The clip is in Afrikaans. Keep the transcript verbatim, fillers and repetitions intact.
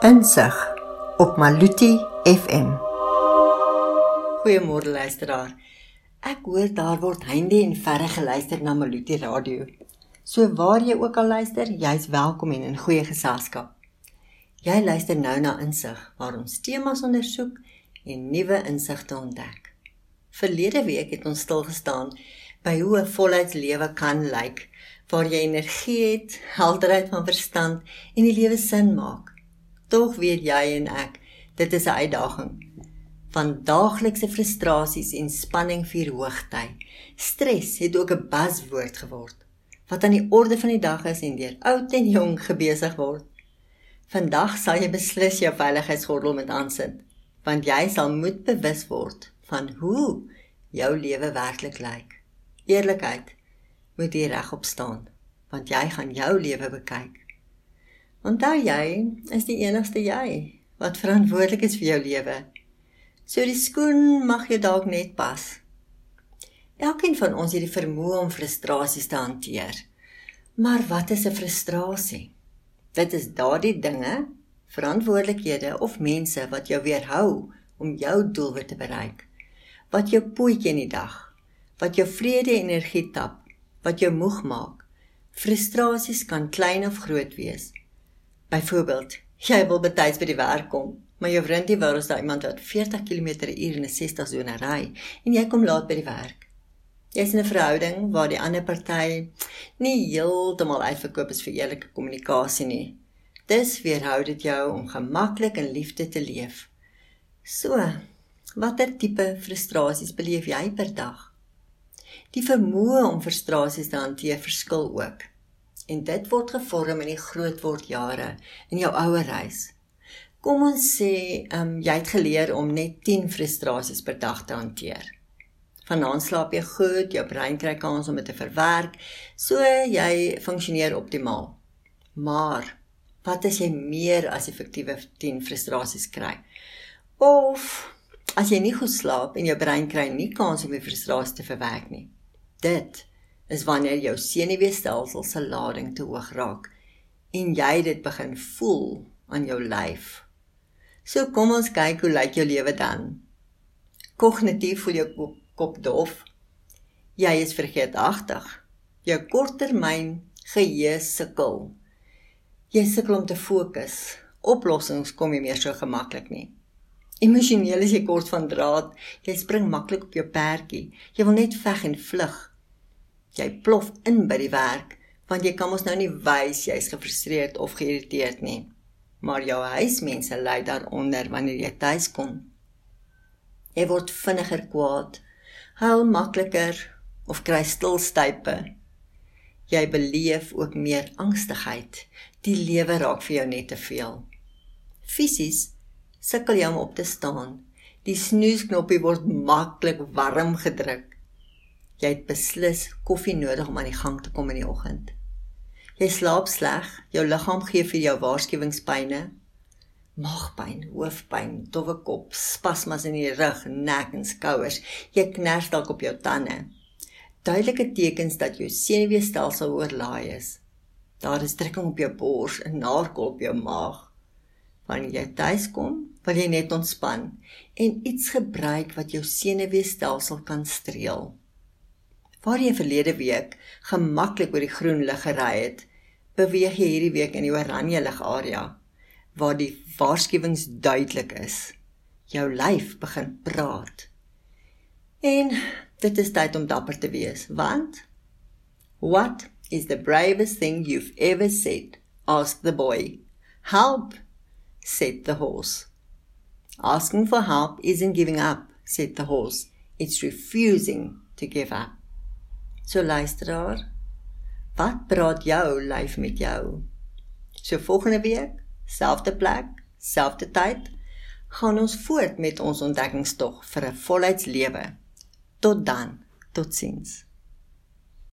Insig op Maluti F M. Goeiemôre luisteraar. Ek hoor daar word heinde en verre geluister na Maluti Radio. So waar jy ook al luister, jy's welkom en in goeie geselskap. Jy luister nou na Insig, waar ons temas ondersoek en nuwe insigte ontdek. Verlede week het ons stilgestaan by hoe 'n volheidslewe kan lyk, waar jy energie het, helderheid van verstand en die lewe sin maak. Tog weet jy en ek, dit is 'n uitdaging. Van daaglikse frustrasies en spanning vier hoogtyd. Stres het ook 'n buzzwoord geword, wat aan die orde van die dag is en deur oud en jong gebesig word. Vandag sal jy beslis jou veiligheidsgordel moet aansit, want jy sal moet bewus word van hoe jou lewe werklik lyk. Eerlikheid moet hier regop staan, want jy gaan jou lewe bekyk. Onthou jy is die enigste jy wat verantwoordelik is vir jou lewe. So die skoen mag jou dalk net pas. Elkeen van ons het die vermoë om frustrasies te hanteer. Maar wat is 'n frustrasie? Dit is daardie dinge, verantwoordelikhede of mense wat jou weerhou om jou doelwit te bereik. Wat jou pootjie in die dag, wat jou vrede en energie tap, wat jou moeg maak. Frustrasies kan klein of groot wees. Byvoorbeeld, jy wil betyds by die werk kom, maar jou vriendie wou is daar iemand wat veertig kilometer per uur in 'n sestig sone ry, en jy kom laat by die werk. Jy is in 'n verhouding waar die ander party nie heeltemal uitverkoop is vir eerlike kommunikasie nie. Dis weerhou dit jou om gemaklik in liefde te leef. So, watter tipe frustrasies beleef jy per dag? Die vermoë om frustrasies te hanteer verskil ook. En dit word gevorm in die grootwordjare, in jou ouerhuis. Kom ons sê, um, jy het geleer om net tien frustrasies per dag te hanteer. Vanaand slaap jy goed, jou brein kry kans om dit te verwerk, so jy funksioneer optimaal. Maar, wat as jy meer as effektiewe tien frustrasies kry? Of, as jy nie goed slaap en jou brein kry nie kans om die frustrasie te verwerk nie. Dit is wanneer jou senuweestelsel se lading te hoog raak en jy dit begin voel aan jou lyf. So kom ons kyk hoe lyk jou lewe dan. Kognitief voel jou kop, kop dof. Jy is vergeetachtig. Jou korttermyn geheue sukkel. Jy sukkel om te fokus. Oplossings kom nie meer so gemaklik nie. Emosioneel is jy kort van draad. Jy spring maklik op jou perdjie. Jy wil net veg en vlug. Jy plof in by die werk, want jy kan mos nou nie wys jy is gefrustreerd of geïrriteerd nie. Maar jou huismense ly daaronder wanneer jy tuis kom. Jy word vinniger kwaad, huil makliker of kry stilstype. Jy beleef ook meer angstigheid. Die lewe raak vir jou net te veel. Fisies sukkel jy om op te staan. Die snoesknoppie word maklik warm gedruk. Jy het beslis koffie nodig om aan die gang te kom in die oggend. Jy slaap sleg, jou liggaam gee vir jou waarskuwingspyne, maagpyn, hoofpyn, dowwe kop, spasmas in die rug, nek en skouers. Jy kners dalk op jou tande. Duidelike tekens dat jou senuweestelsel oorlaai is. Daar is drukking op jou bors, 'n naarkol op jou maag. Wanneer jy tuis kom, wil jy net ontspan en iets gebruik wat jou senuweestelsel kan streel. Waar jy verlede week gemaklik oor die groen lig gery het, beweeg jy hierdie week in die oranje lig area, waar die waarskuwings duidelik is. Jou lyf begin praat. En dit is tyd om dapper te wees, want what is the bravest thing you've ever said? Asked the boy. Help, said the horse. Asking for help isn't giving up, said the horse. It's refusing to give up. So luisteraar, wat praat jou lyf met jou? So volgende week, selfde plek, selfde tyd, gaan ons voort met ons ontdekkingstog vir 'n volheidslewe. Tot dan, totsiens.